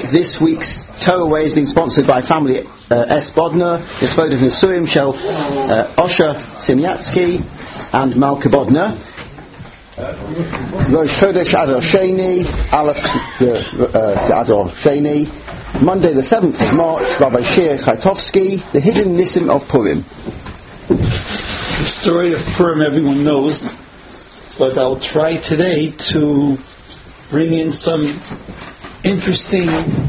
This week's Towaway has been sponsored by family S. Bodner, Yisvod of Nisuim Shel Osher Simyatsky and Malka Bodner. Rosh Chodesh Adar Sheni, Aleph Adar Sheni. Monday the 7th of March, Rabbi Shir Chaitovsky, The Hidden Nisim of Purim. The story of Purim everyone knows, but I'll try today to bring in some interesting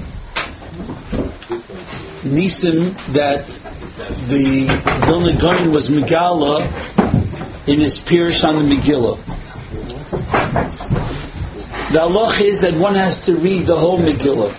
nisim that the Vilna Gaon was Megala in his Pirush on the Megillah. The halach is that one has to read the whole Megillah.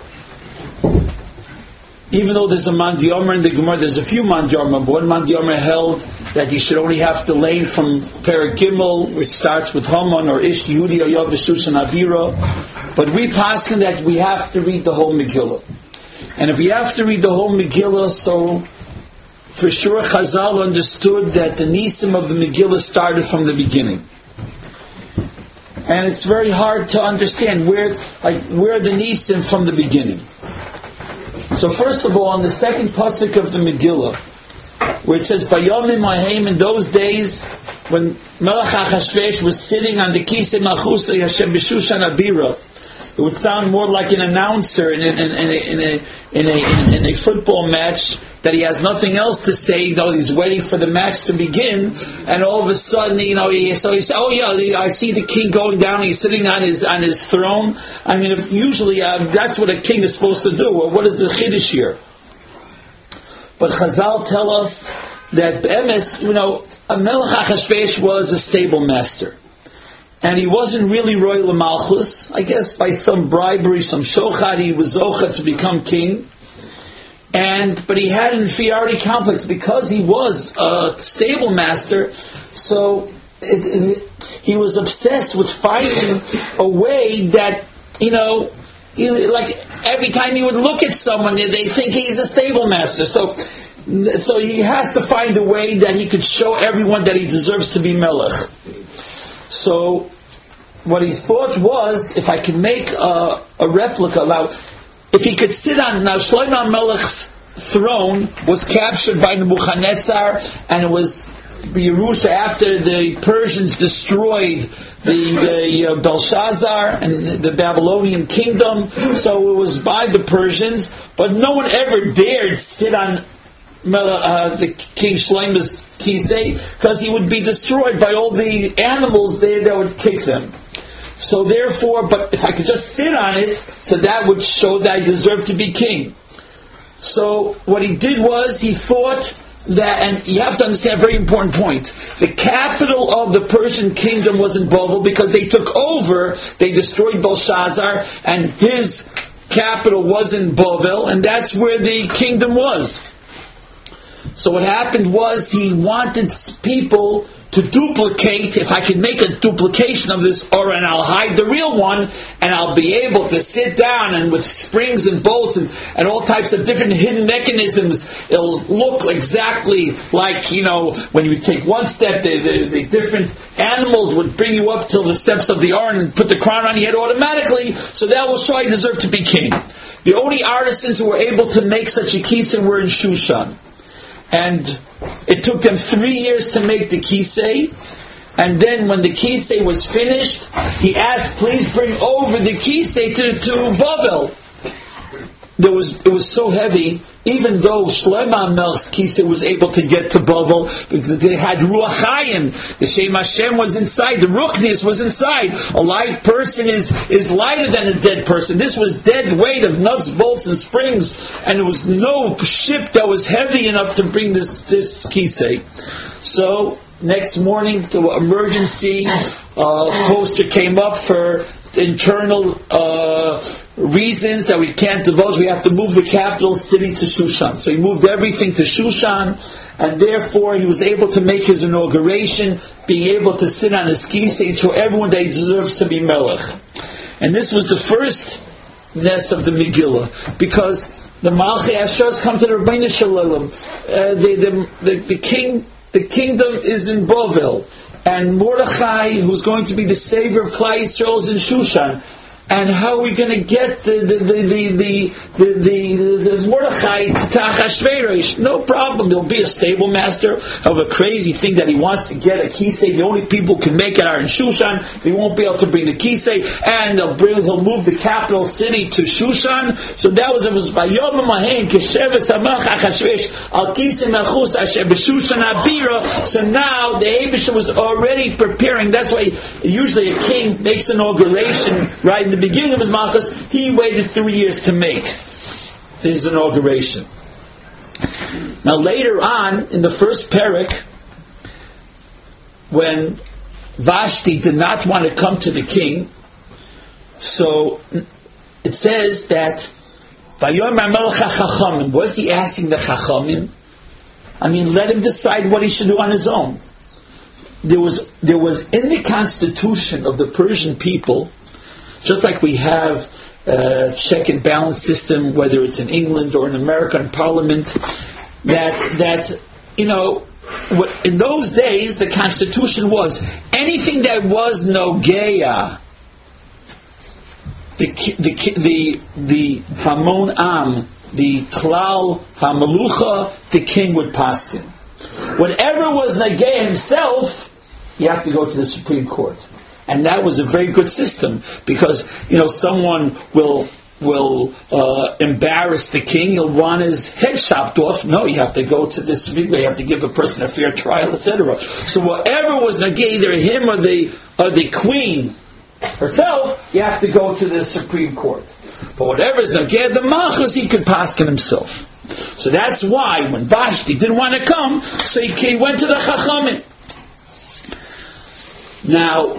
Even though there's a Mandiomer in the Gemara, there's a few Mandiomer, but one Mandiomer held that you should only have to learn from Perek Gimel, which starts with Haman or Ish Yehudi or Yov Shushan Abira. But we paskin that we have to read the whole Megillah. And if we have to read the whole Megillah, so for sure Chazal understood that the Nisim of the Megillah started from the beginning. And it's very hard to understand where the Nisim from the beginning. So first of all, on the second pasuk of the Megillah, where it says, Bayomim Haim, in those days when Melech Achashverosh was sitting on the Kisei Malchus Hashem B'Shushan Abira, it would sound more like an announcer in a football match that he has nothing else to say, though he's waiting for the match to begin, and all of a sudden, he says, "Oh yeah, I see the king going down. And he's sitting on his throne." I mean, usually that's what a king is supposed to do. Or what is the chiddush here? But Chazal tell us that Be'emes, Melech Achashverosh was a stable master. And he wasn't really Royal Malchus. I guess by some bribery, some shochad, he was zocha to become king. But he had an inferiority complex because he was a stable master. So he was obsessed with finding a way that, like every time he would look at someone, they think he's a stable master. So he has to find a way that he could show everyone that he deserves to be melech. So what he thought was, if I could make a replica, if he could sit on, now Shlomo Melech's throne was captured by Nebuchadnezzar, and it was Yerusha after the Persians destroyed the Belshazzar and the Babylonian kingdom. So it was by the Persians, but no one ever dared sit on the King Shlomo's kisei, because he would be destroyed by all the animals there that would kick them. So therefore, but if I could just sit on it, so that would show that I deserve to be king. So what he did was, he thought that, and you have to understand a very important point, the capital of the Persian kingdom was in Babel, because they took over, they destroyed Belshazzar, and his capital was in Babel, and that's where the kingdom was. So what happened was, he wanted people to duplicate. If I can make a duplication of this aura, and I'll hide the real one, and I'll be able to sit down, and with springs and bolts and all types of different hidden mechanisms, it'll look exactly like, when you take one step, the different animals would bring you up till the steps of the aura and put the crown on your head automatically, so that will show I deserve to be king. The only artisans who were able to make such a kisei were in Shushan. And it took them 3 years to make the kisei. And then when the kisei was finished, he asked, please bring over the kisei to Babel. It was so heavy, even though Shlomo Melech's kisei was able to get to Babel, because they had Ruach Hayim, the Shem Hashem was inside, the Ruchnis was inside. A live person is lighter than a dead person. This was dead weight of nuts, bolts, and springs, and there was no ship that was heavy enough to bring this kisei. So next morning, the emergency poster came up for internal reasons that we can't divulge. We have to move the capital city to Shushan. So he moved everything to Shushan, and therefore he was able to make his inauguration, being able to sit on his kisei and show everyone that he deserves to be melech. And this was the first ness of the Megillah, because the Malchei Ashars come to the Rebbeinu Shalom. The kingdom is in Bavel, and Mordechai, who's going to be the savior of Klal Yisrael, is in Shushan. And how are we going to get the Mordechai to Achashverosh? No problem. There'll be a stable master of a crazy thing that he wants to get a kisei. The only people who can make it are in Shushan. They won't be able to bring the kisei, and he'll move the capital city to Shushan. So that was Vayom Mahem Keshev Samach Achashverosh Al Kisei Melchus Asher B'Shushan Abira. So now the Eibush was already preparing. That's why usually a king makes inauguration right in the beginning of his malchus. He waited 3 years to make his inauguration. Now later on, in the first parak, when Vashti did not want to come to the king, so it says that Vayomer Melech HaChachamim. Was he asking the Chachamim? I mean, let him decide what he should do on his own. There was in the constitution of the Persian people, just like we have a check and balance system, whether it's in England or in American Parliament, that in those days the constitution was anything that was nogeya, the Hamon Am, the Klal HaMelucha, the king would paskin. Whatever was Nageh himself, you have to go to the Supreme Court. And that was a very good system, because, someone will embarrass the king, he'll want his head chopped off. No, you have to go to the Supreme Court, you have to give a person a fair trial, etc. So whatever was Nageh, either him or the queen herself, you have to go to the Supreme Court. But whatever is Nageh, the Malchus, he could paskin himself. So that's why when Vashti didn't want to come, so he went to the Chachamim. Now,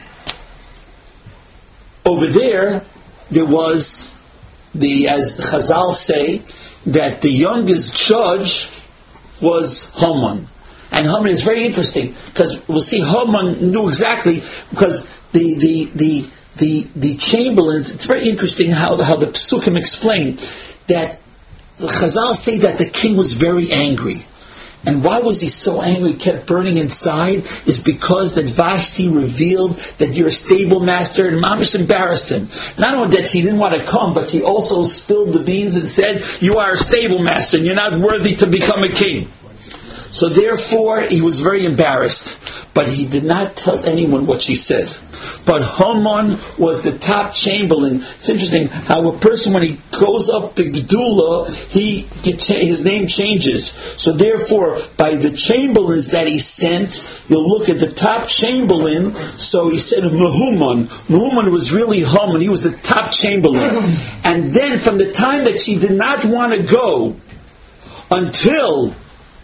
over there was as the Chazal say, that the youngest judge was Haman. And Haman is very interesting, because we'll see Haman knew exactly, because the chamberlains, it's very interesting how the Psukim explain that the Chazal say that the king was very angry. And why was he so angry, kept burning inside? Is because that Vashti revealed that you're a stable master, and Mamish embarrassed him. Not only that he didn't want to come, but he also spilled the beans and said, you are a stable master and you're not worthy to become a king. So therefore, he was very embarrassed. But he did not tell anyone what she said. But Haman was the top chamberlain. It's interesting how a person, when he goes up to Gedula, his name changes. So therefore, by the chamberlains that he sent, you'll look at the top chamberlain. So he said Mehuman. Mehuman was really Haman. He was the top chamberlain. And then from the time that she did not want to go until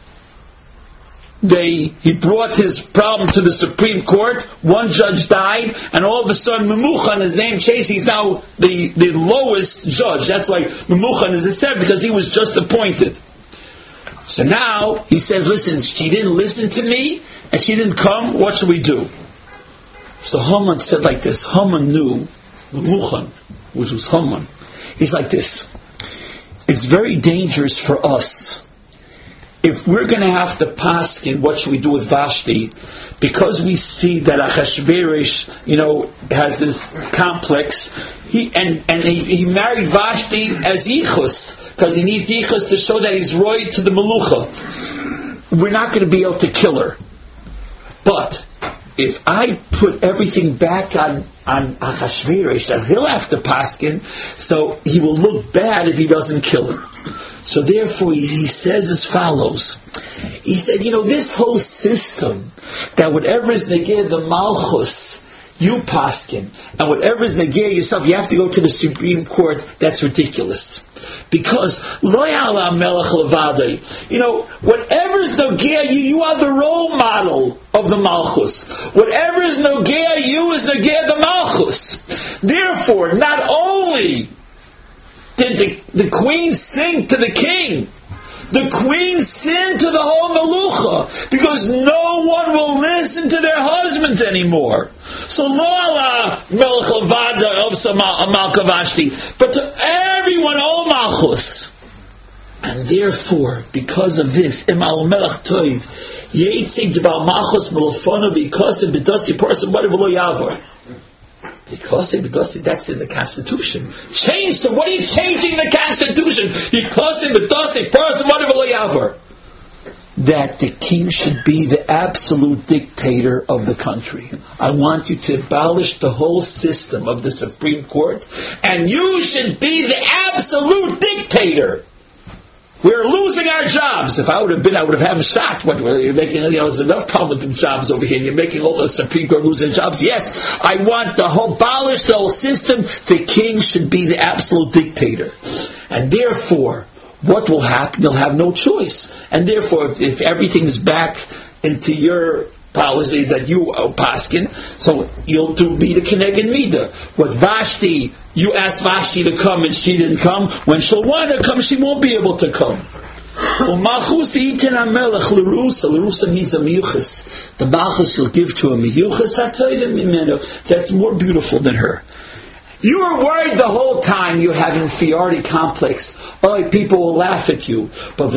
he brought his problem to the Supreme Court, one judge died, and all of a sudden Memuchan, his name changed, he's now the lowest judge. That's why Memuchan is a seven, because he was just appointed. So now he says, listen, she didn't listen to me and she didn't come, what should we do? So Haman said like this. Haman knew Memuchan, which was Haman. He's like this: it's very dangerous for us if we're going to have to paskin, what should we do with Vashti? Because we see that Achashverosh, has this complex. He married Vashti as Yichus, because he needs Yichus to show that he's roy to the Melucha. We're not going to be able to kill her. But if I put everything back on Achashverosh, that he'll have to paskin, so he will look bad if he doesn't kill her. So therefore, he says as follows. He said, this whole system, that whatever is negeh the malchus, you paskin, and whatever is negeh yourself, you have to go to the Supreme Court, that's ridiculous. Because, lo ya'ala melech levadei, whatever is negeh you are the role model of the malchus. Whatever is negeh you is negeh the malchus. Therefore, not only did the queen sing to the king, the queen sinned to the whole Melucha, because no one will listen to their husbands anymore. So lo ala melech levada of Malka Vashti, but to everyone, all malchus. And therefore, because of this, Imal Melech Toiv, Yitzig Debal Malchus Melofona B'Ikosim B'Dosi Porsim Whatever Lo Yavor. Because that's in the Constitution. Change. So what are you changing the Constitution? Because that the king should be the absolute dictator of the country. I want you to abolish the whole system of the Supreme Court, and you should be the absolute dictator. We're losing our jobs. If I would have been, I would have had a shot. What you're making? There's enough problem with the jobs over here. You're making all the Supreme Court losing jobs. Yes, I want the whole abolish the whole system. The king should be the absolute dictator, and therefore, what will happen? You'll have no choice, and therefore, if everything is back into your policy that you paskin, so you'll be the Keneged Midah. What Vashti, you asked Vashti to come and she didn't come. When she'll want to come, she won't be able to come. L'rusa means a miyuchas. The malchus will give to a miyuchas. That's more beautiful than her. You were worried the whole time you have inferiority complex. Oh, people will laugh at you. But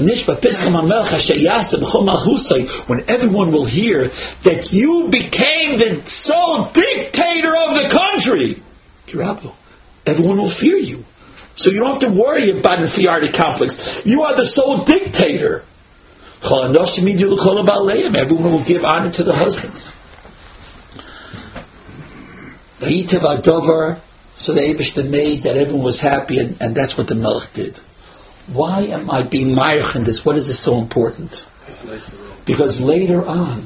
when everyone will hear that you became the sole dictator of the country, everyone will fear you. So you don't have to worry about inferiority complex. You are the sole dictator. Everyone will give honor to the husbands. So the Eibishter made that everyone was happy, and that's what the Melech did. Why am I being ma'arich in this? What is this so important? Because later on,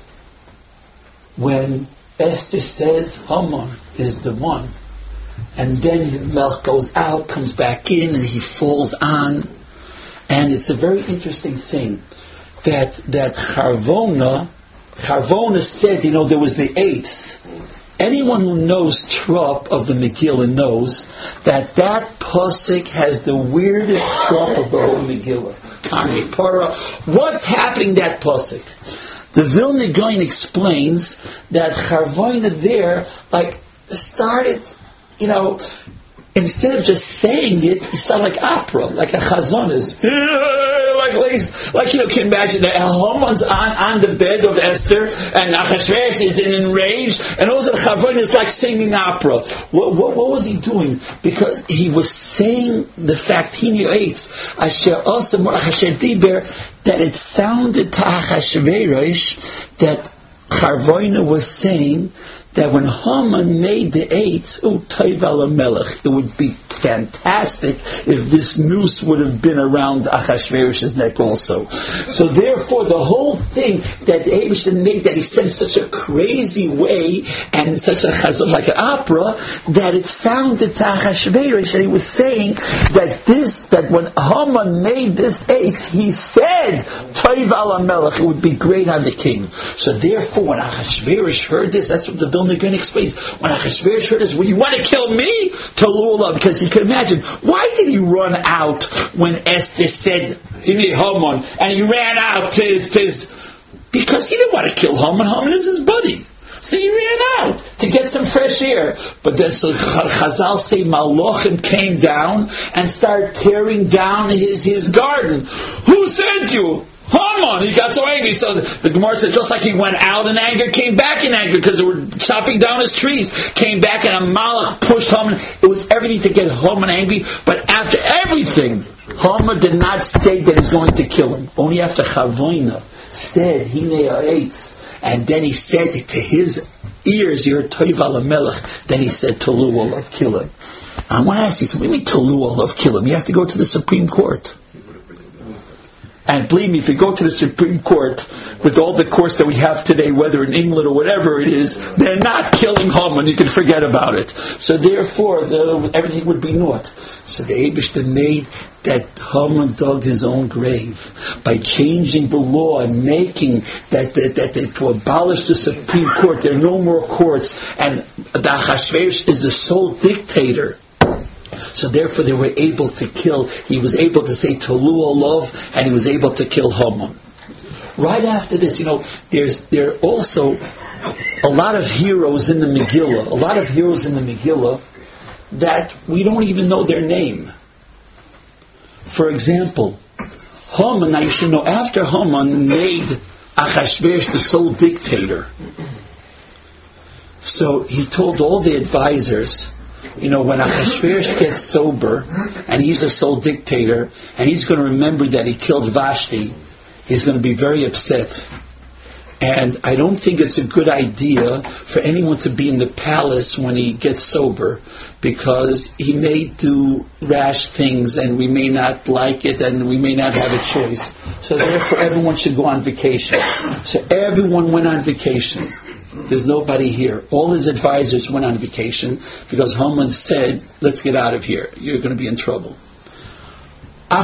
when Esther says Haman is the one, and then the Melech goes out, comes back in, and he falls on, and it's a very interesting thing that Charvona said, there was the eights. Anyone who knows Trop of the Megillah knows that pasuk has the weirdest Trop of the whole Megillah. Kami Para. What's happening in that pasuk? The Vilna Gaon explains that Charvona there, started, instead of just saying it, it sounded like opera, like a chazonis. Can you imagine that Haman's on the bed of Esther, and Achashverosh is enraged, and also the Charvona is like singing opera. What was he doing? Because he was saying the fact he knew that it sounded to Achashverosh that Charvona was saying that when Haman made the eights, it would be fantastic if this noose would have been around Achashverosh's neck also. So therefore, the whole thing that the Eibishter made, that he said in such a crazy way, and such a chazon, like an opera, that it sounded to Achashverosh, and he was saying that when Haman made this eights, he said, Toiv ala melech, it would be great on the king. So therefore, when Achashverosh heard this, that's what the Vilna Gaon explains. When Achashverosh heard this, well, you want to kill me? Tolu, because you can imagine, why did he run out when Esther said, Haman, and he ran out to his, because he didn't want to kill Haman. Haman is his buddy. So he ran out to get some fresh air. But then, so Chazal say, Malachim came down and started tearing down his garden. Who sent you? Haman. He got so angry. So the Gemara said, just like he went out in anger, came back in anger because they were chopping down his trees. Came back and a malach pushed Haman. It was everything to get Haman angry. But after everything, Haman did not say that he's going to kill him. Only after Charvona said, Hinei ha'etz, and then he said to his ears, you're Toiv ala melech. Then he said, Tolu olav, kill him. I want to ask you, so what do you mean Tolu olav, kill him? You have to go to the Supreme Court. And believe me, if you go to the Supreme Court with all the courts that we have today, whether in England or whatever it is, they're not killing Haman. You can forget about it. So therefore, everything would be naught. So the Eibishter made that Haman dug his own grave by changing the law and making that to abolish the Supreme Court. There are no more courts, and the Achashverosh is the sole dictator. So therefore they were able to kill, he was able to say Tolu olav, and he was able to kill Haman. Right after this, there are also a lot of heroes in the Megillah, that we don't even know their name. For example, Haman, now you should know, after Haman made Achashverosh the sole dictator, So he told all the advisors, when Achashverosh gets sober, and he's a sole dictator, and he's going to remember that he killed Vashti, he's going to be very upset. And I don't think it's a good idea for anyone to be in the palace when he gets sober, because he may do rash things and we may not like it and we may not have a choice. So therefore everyone should go on vacation. So everyone went on vacation. There's nobody here. All his advisors went on vacation because Haman said, let's get out of here. You're going to be in trouble. When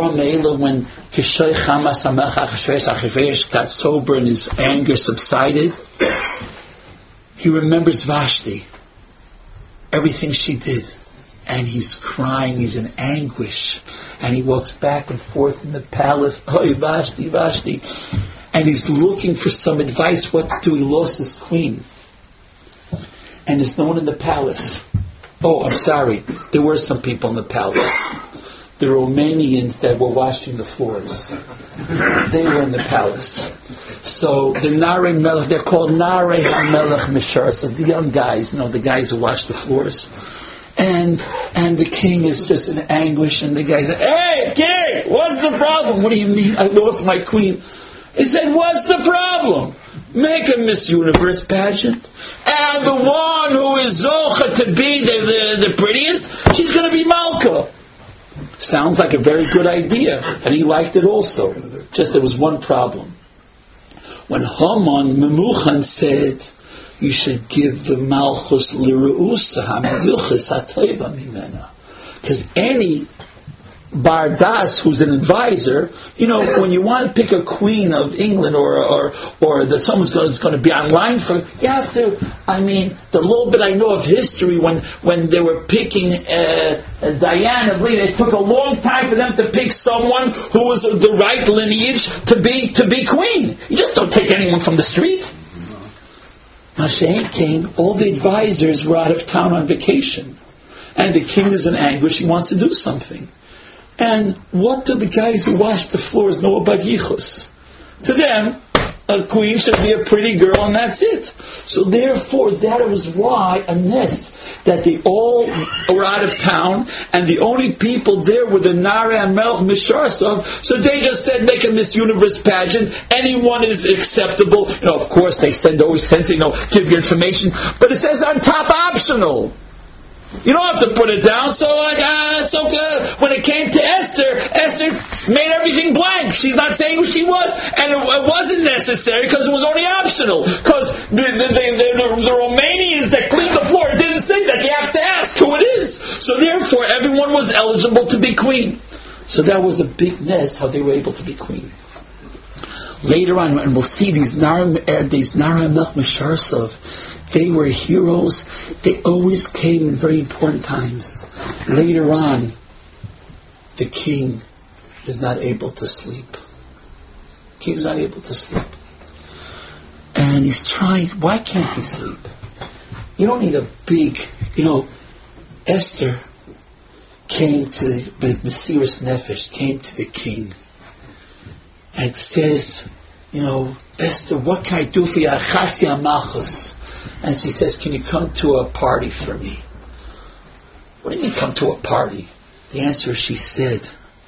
Achashverosh got sober and his anger subsided, he remembers Vashti, everything she did, and he's crying, he's in anguish, and he walks back and forth in the palace, oh Vashti, Vashti, and he's looking for some advice what to do. He lost his queen, and there's no one in the palace. Oh, I'm sorry, there were some people in the palace. The Romanians that were washing the floors. They were in the palace. So the Narei Melech, they're called Narei HaMelech Mishar, so the young guys, the guys who wash the floors. And the king is just in anguish, and the guy said, hey, king, what's the problem? What do you mean? I lost my queen. He said, what's the problem? Make a Miss Universe pageant, and the one who is Zocha to be the prettiest, she's going to be Malka. Sounds like a very good idea, and he liked it also. Just there was one problem. When Haman Memuchan said, you should give the Malchus L'Reusa HaMiyuchas HaToiva Mimena, because any Bardas who's an advisor, when you want to pick a queen of England or that someone's going to be online for, you have to. The little bit I know of history, when they were picking Diana, I believe it took a long time for them to pick someone who was of the right lineage to be queen. You just don't take anyone from the street. Mashiach came. All the advisors were out of town on vacation, and the king is in anguish. He wants to do something. And what do the guys who wash the floors know about yichus? To them, a queen should be a pretty girl and that's it. So therefore, that was why a ness, that they all were out of town and the only people there were the Narei HaMelech Misharsov, so they just said, make a Miss Universe pageant, anyone is acceptable. Of course they always send, give you information, but it says on top optional. You don't have to put it down. So when it came to Esther made everything blank. She's not saying who she was, and it wasn't necessary because it was only optional. Because the Romanians that cleaned the floor didn't say that. You have to ask who it is. So therefore, everyone was eligible to be queen. So that was a big ness how they were able to be queen. Later on, and we'll see these Narei HaMelech Misharsov, they were heroes. They always came in very important times. Later on, the king is not able to sleep. King is not able to sleep. And he's trying, why can't he sleep? You don't need a big, Esther came to the Mesiras Nefesh, came to the king, and says, Esther, what can I do for you? Achatzi HaMalchus. And she says, can you come to a party for me? What do you mean come to a party? The answer is, she said,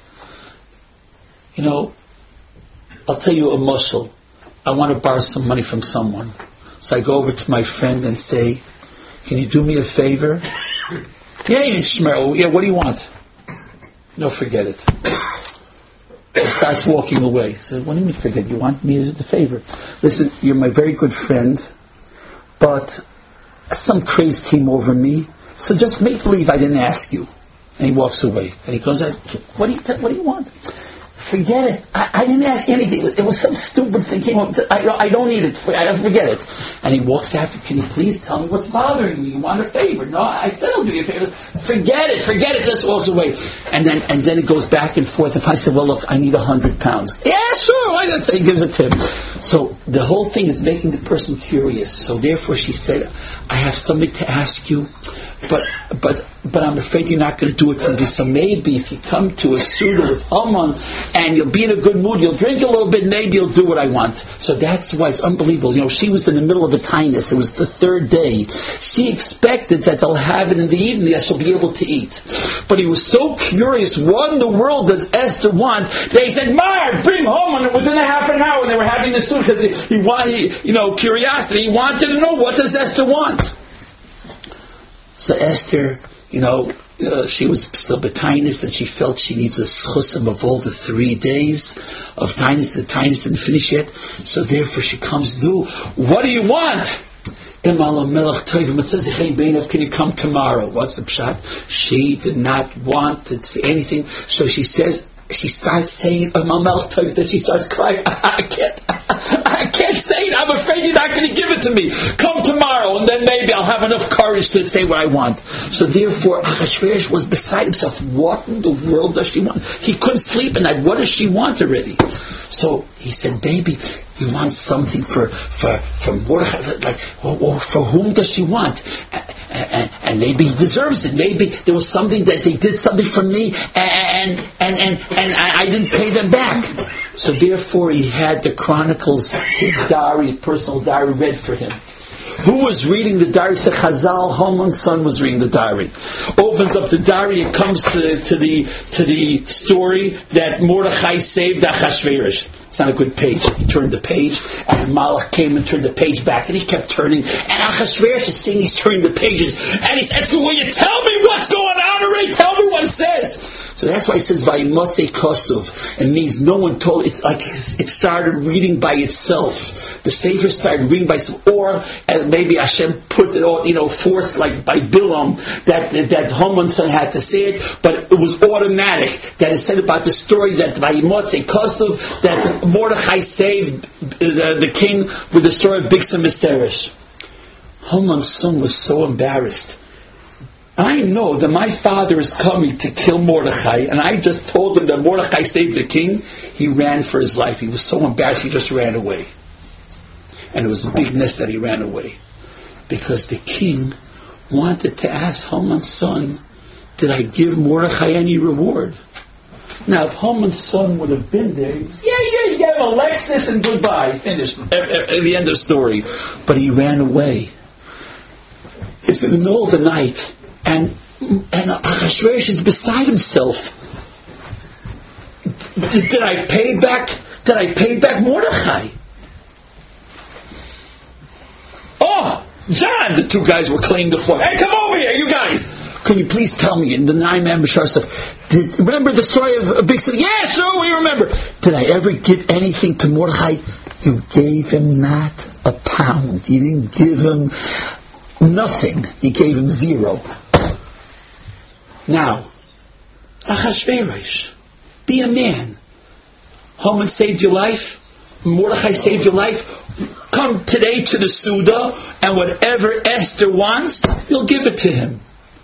I'll tell you a mushal. I want to borrow some money from someone. So I go over to my friend and say, can you do me a favor? Yeah, Shmer. Yeah, what do you want? No, forget it. He starts walking away. He said, what do you mean forget? You want me to do the favor? Listen, you're my very good friend, but some craze came over me, so just make believe I didn't ask you. And he walks away. And he goes, what do you want? Forget it. I didn't ask you anything. It was some stupid thing came up. I don't need it. I forget it. And he walks after, can you please tell me what's bothering you? You want a favor? No, I said I'll do you a favor. Forget it. Just walks away. And then it goes back and forth. If I said, well, look, I need £100. Yeah, sure. Why not? So he gives a tip. So the whole thing is making the person curious. So therefore she said, I have something to ask you, but I'm afraid you're not going to do it for me. So maybe if you come to a suda with Haman and you'll be in a good mood, you'll drink a little bit, maybe you'll do what I want. So that's why it's unbelievable. She was in the middle of a tinus. It was the third day. She expected that they'll have it in the evening, that she'll be able to eat. But he was so curious, what in the world does Esther want? They said, Mar, bring home, and within a half an hour they were having the soup, because he wanted, curiosity, he wanted to know, what does Esther want? So Esther, she was still betinus, and she felt she needs a schusim of all the 3 days of tinus. The tinus didn't finish yet, so therefore she comes new. What do you want? It says, hey, Beinav, can you come tomorrow? What's the pshat? She did not want to say anything, so she says, she starts saying, that she starts crying, I can't say it, I'm afraid you're not going to give it to me. Come tomorrow, and then maybe I'll have enough courage to say what I want. So therefore, Achashverosh was beside himself. What in the world does she want? He couldn't sleep at night. What does she want already? So he said, baby, you want something for Mordechai, for whom does she want? And maybe he deserves it. Maybe there was something that they did something for me, and I didn't pay them back. So therefore, he had the Chronicles, his diary, personal diary, read for him. Who was reading the diary? Said Chazal, Haman's son was reading the diary. Opens up the diary, it comes to the story that Mordechai saved Achashverosh. It's not a good page. He turned the page, and Malach came and turned the page back, and he kept turning. And Achashverosh is saying he's turning the pages, and he says, "Will you tell me what's going on already? Tell me what it says." So that's why it says Vayimotze Kosuv. It means no one told. It's like it started reading by itself. The Sefer started reading by itself, or maybe Hashem put it all, forced like by Bilam that Haman's son had to say it, but it was automatic that it said about the story that Vayimotze Kosuv that Mordechai saved the king with the story of Bigsa Meseresh. Haman's son was so embarrassed. I know that my father is coming to kill Mordechai, and I just told him that Mordechai saved the king. He ran for his life. He was so embarrassed, he just ran away. And it was a big mess that he ran away. Because the king wanted to ask Haman's son, did I give Mordechai any reward? Now, if Haman's son would have been there, you gave him a Lexus and goodbye. Finished. At the end of the story. But he ran away. It's in the middle of the night. And Achashverosh is beside himself. Did I pay back Mordechai? Oh, John! The two guys were claiming the floor. Hey, come over here, you guys! Can you please tell me, in the 9-man Bashar stuff, remember the story of Big City? Yeah, sure, we remember. Did I ever give anything to Mordechai? You gave him not a pound. You didn't give him nothing. You gave him 0. Now, Achashverosh, be a man. Haman saved your life. Mordechai saved your life. Come today to the Suda, and whatever Esther wants, you'll give it to him.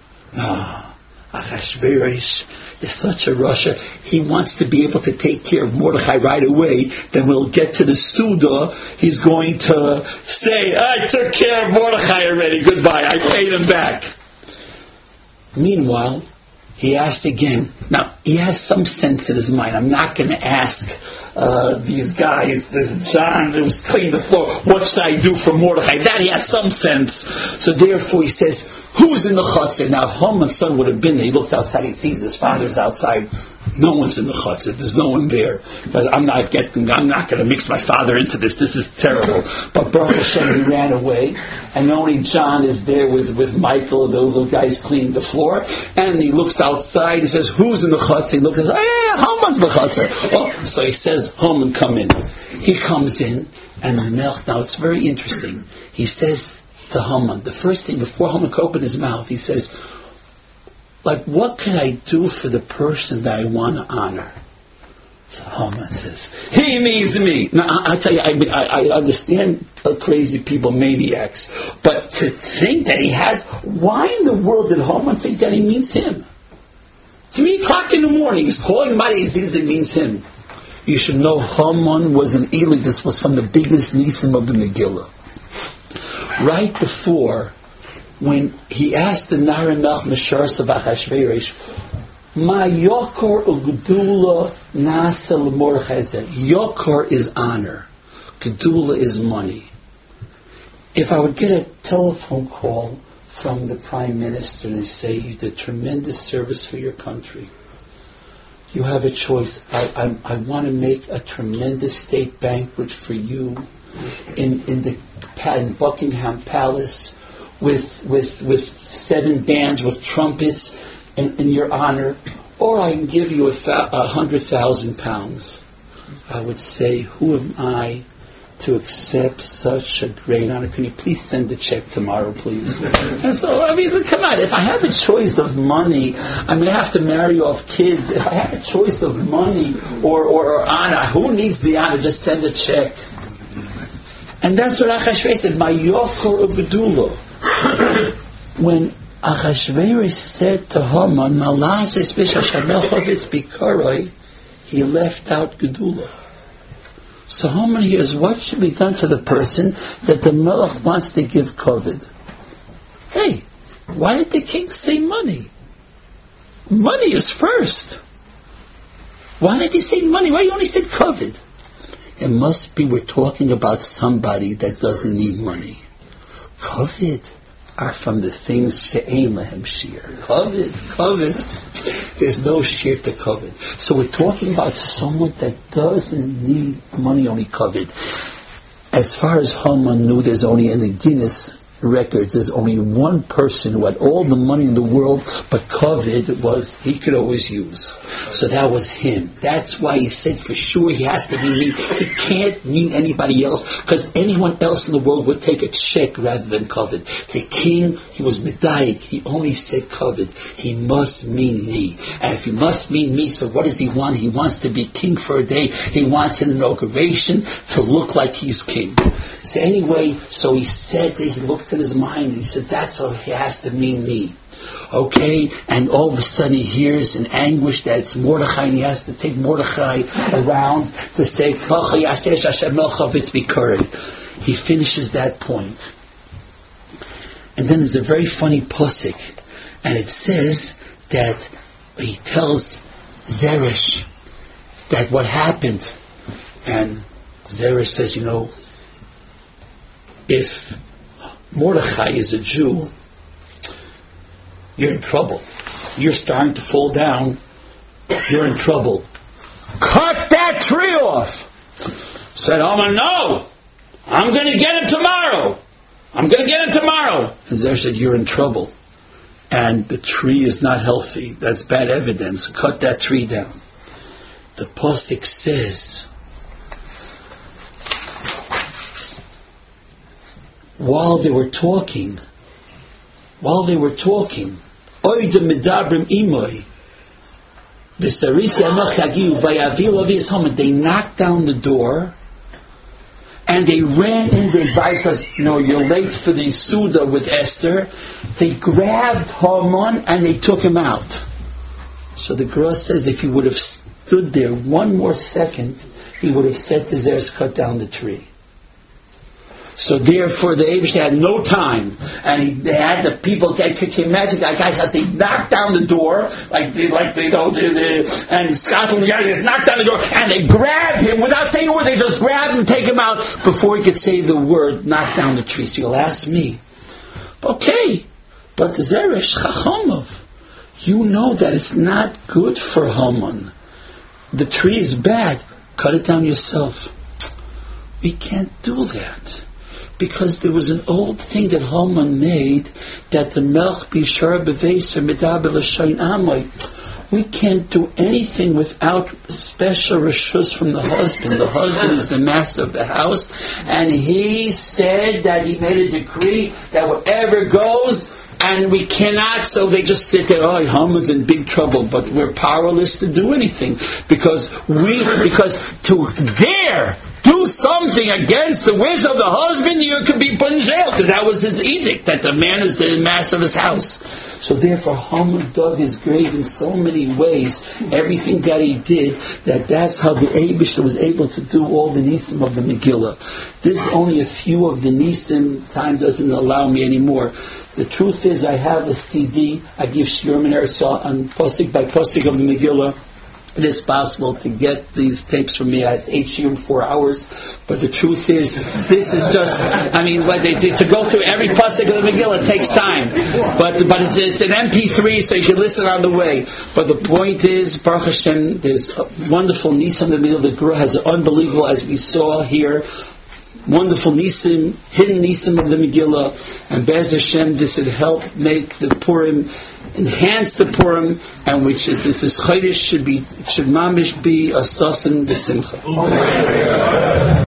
Achashverosh is such a Russia. He wants to be able to take care of Mordechai right away. Then we'll get to the Suda. He's going to say, I took care of Mordechai already. Goodbye. I paid him back. Meanwhile, he asks again. Now, he has some sense in his mind. I'm not going to ask these guys, this John who was cleaning the floor, what should I do for Mordechai? That he has some sense. So therefore he says, who's in the chutzner? Now, if Haman's son would have been there, he looked outside, he sees his father's outside. No one's in the chutzner. There's no one there. But I'm not going to mix my father into this. This is terrible. But Baruch Hashem, he ran away, and only John is there with Michael, the little guy's cleaning the floor, and he looks outside, he says, who's in the chutzner? He looks and says, Haman's in the chutzner. Oh, so he says, Haman, come in. He comes in, and the Melch, now it's very interesting. He says to Haman, the first thing, before Haman could open his mouth, he says, what can I do for the person that I want to honor? So Haman says, he means me. Now, I tell you, I understand crazy people, maniacs, but to think that he has, why in the world did Haman think that he means him? 3:00 in the morning, he's calling him out, he thinks it means him. You should know Haman was an Eli. This was from the biggest Nisim of the Megillah. Right before, when he asked the Nara Melch Meshars of Achashverosh, Ma yokor ugdula nasa l'mordechai zeh. Yokor is honor. Gedula is money. If I would get a telephone call from the Prime Minister and they say, you did tremendous service for your country. You have a choice. I want to make a tremendous state banquet for you in Buckingham Palace with 7 bands with trumpets in your honor, or I can give you £100,000. I would say, who am I to accept such a great honor? Can you please send the check tomorrow, please? And so, come on, if I have a choice of money, I'm going to have to marry off kids. If I have a choice of money or honor, who needs the honor? Just send a check. And that's what Achashverosh said, my yokor u'gedulo. When Achashverosh said to Haman, Malazes b'shashamelchovitz bikaroi, he left out Gedula. So Haman hears, what should be done to the person that the Melech wants to give covet? Hey, why did the king say money? Money is first. Why did he say money? Why he only said covet? It must be we're talking about somebody that doesn't need money. Covet are from the things she'ein lehem shir. Covet. There's no shir to covet. So we're talking about someone that doesn't need money, only covet. As far as Haman knew, there's only in the Guinness records, there's only one person who had all the money in the world, but covet was, he could always use. So that was him. That's why he said for sure he has to be me. He can't mean anybody else, because anyone else in the world would take a check rather than covet. The king, he was medayik. He only said covet. He must mean me. And if he must mean me, so what does he want? He wants to be king for a day. He wants an inauguration to look like he's king. So anyway, so he said that he looked in his mind and he said, that's how he has to mean me. Okay? And all of a sudden he hears in anguish that it's Mordechai and he has to take Mordechai around to say, he finishes that point. And then there's a very funny pasuk, and it says that he tells Zeresh that what happened, and Zeresh says, if Mordechai is a Jew, you're in trouble. You're starting to fall down. You're in trouble. Cut that tree off. Said Haman, no, I'm going to get him tomorrow. And Zeresh said, you're in trouble. And the tree is not healthy. That's bad evidence. Cut that tree down. The pasuk says, while they were talking, Oida medabrim imoy, they knocked down the door, and they ran in the advice, because you're late for the Suda with Esther. They grabbed Haman and they took him out. So the Gemara says if he would have stood there one more second, he would have said to Zeresh, cut down the tree. So therefore, the Eibush had no time, and they had the people. Can you imagine that guys? They knocked down the door, and Scotland Yard just knocked down the door, and they grabbed him without saying a word. They just grabbed him, take him out before he could say the word. Knock down the tree. So you'll ask me, okay, but Zeresh Chachamov, you know that it's not good for Haman. The tree is bad. Cut it down yourself. We can't do that. Because there was an old thing that Haman made, that the Melch Bishar B'Veiser Medaber L'Shayin Amoy. We can't do anything without special reshus from the husband. The husband is the master of the house, and he said that he made a decree that whatever goes, and we cannot, so they just sit there, Haman's in big trouble, but we're powerless to do anything, because to dare do do something against the wish of the husband, you could be put in jail, because that was his edict, that the man is the master of his house. So therefore, Haman dug his grave in so many ways, everything that he did, that's how the Eibishter was able to do all the Nisim of the Megillah. This is only a few of the Nisim. Time doesn't allow me anymore. The truth is, I have a CD, I give Shiurim and Eretz on Pasuk by Pasuk of the Megillah. It is possible to get these tapes from me. It's 8 shiurim, 4 hours. But the truth is, this is just, to go through every pasuk of the Megillah takes time. But it's an MP3, so you can listen on the way. But the point is, Baruch Hashem, there's a wonderful Nisim in the Megillah. The Gemara has an unbelievable, as we saw here, wonderful Nisim, hidden Nisim of the Megillah. And Be'ez Hashem, this would help make the Purim, enhance the Purim, and which this Chodesh should mamish be a sasan b'simcha.